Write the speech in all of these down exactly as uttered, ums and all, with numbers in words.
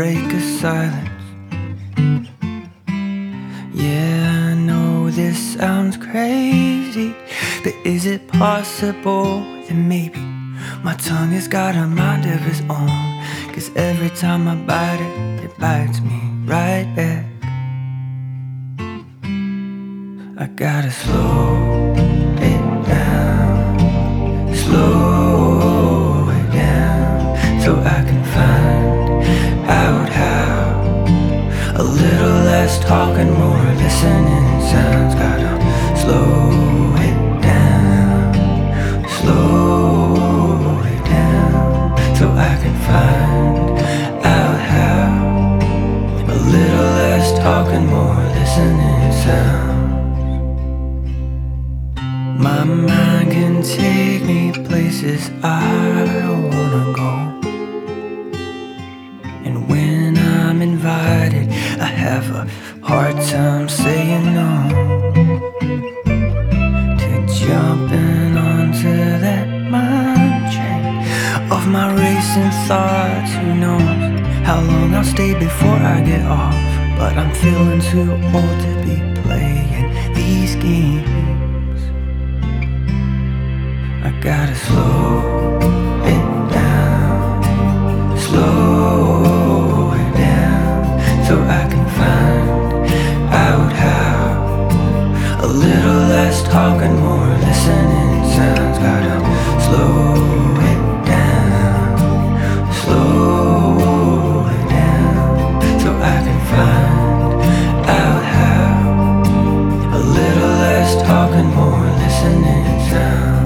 break a silence. Yeah, I know this sounds crazy, but is it possible that maybe my tongue has got a mind of its own? Cause every time I bite it, it bites me right back. I gotta slow it down, slow it down, so I can find out how. A little less talking, more listening sounds. Gotta slow it down, slow it down, so I can find out how. A little less talking, more listening sounds. My mind can take me places I don't wanna go, and when I'm invited, I have a hard time saying no to jumping onto that mind train of my racing thoughts. Who knows how long I'll stay before I get off, but I'm feeling too old to be playing these games. I gotta slow it down, slow it down, so I can find out how. A little less talking, more listening sounds. Gotta slow it down, slow it down, so I can find out how. A little less talking, more listening sounds.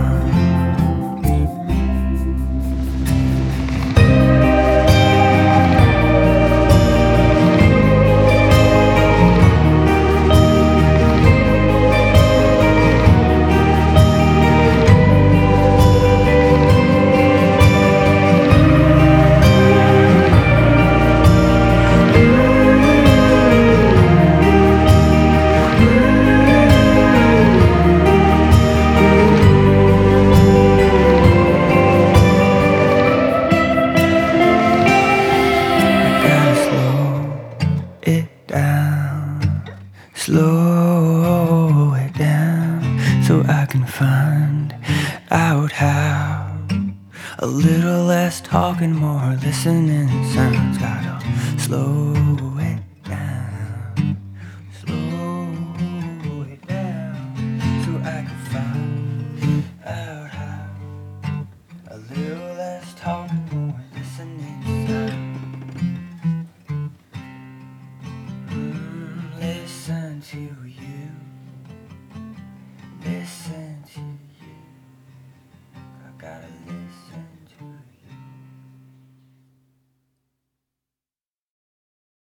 Slow it down, so I can find out how. A little less talking, more listening sounds. Gotta slow